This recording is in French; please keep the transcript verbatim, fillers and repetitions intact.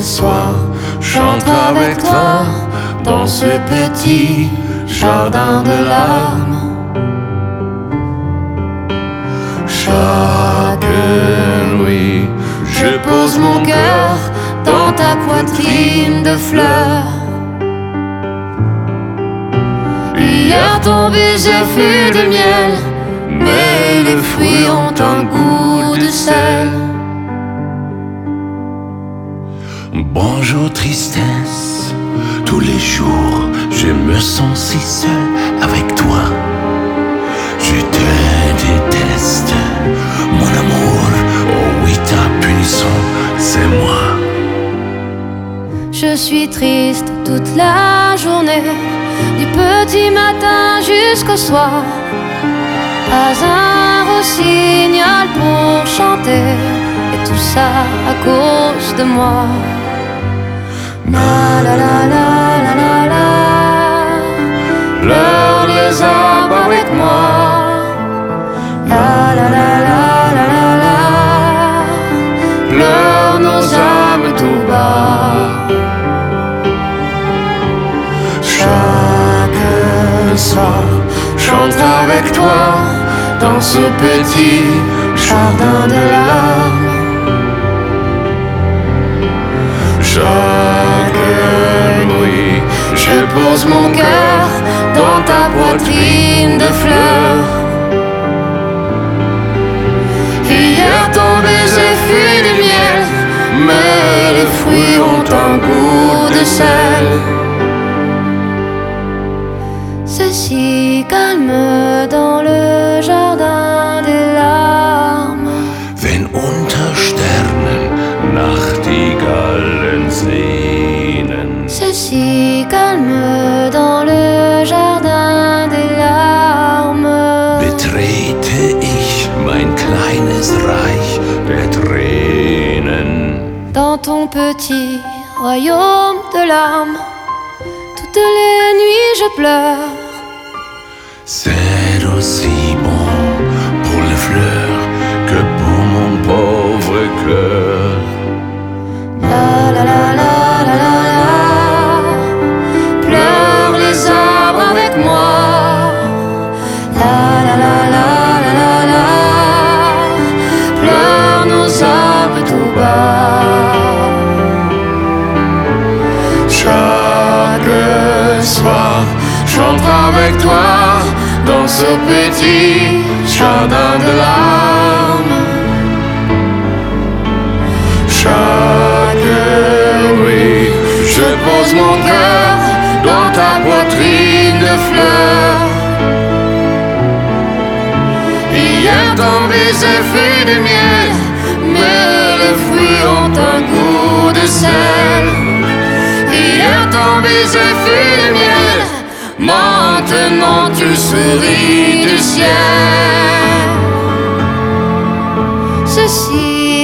soir, j'entre avec toi dans ce petit jardin de larmes. Chaque nuit, je pose mon cœur dans ta poitrine de fleurs. Hier ton baiser fut de miel, mais les fruits ont un goût de sel. Bonjour tristesse, tous les jours je me sens si seul avec toi. Je te déteste, mon amour, oh oui ta punition, c'est moi. Je suis triste toute la journée, du petit matin jusqu'au soir. Pas un rossignol pour chanter, et tout ça à cause de moi. La la la la la la la, pleure les arbres avec moi. La la la la la la la, pleure nos âmes tout bas. Chaque soir, j'entre avec toi dans ce petit jardin de larmes. Chaque nuit, je pose mon cœur dans ta poitrine de fleurs. Hier ton baiser fut du miel, mais les fruits ont un goût de sel. C'est si calme dans le jardin des larmes. Wenn unter Sternen Nachtigallen sehnen. C'est si calme dans le jardin des larmes. Betrete ich mein kleines Reich der Tränen. Dans ton petit royaume de larmes, toutes les nuits je pleure. C'est aussi bon pour les fleurs que pour mon pauvre cœur. La la la la la la la, pleure les arbres avec moi. La la la la la la la, pleure nos âmes tout bas. Chaque soir, j'entre avec toi dans ce petit jardin de larmes. Chaque nuit, je pose mon cœur dans ta poitrine de fleurs. Hier ton baiser fut de miel, mais les fruits ont un goût de sel. Hier ton baiser fut de miel, maintenant tu souris du ciel. Ceci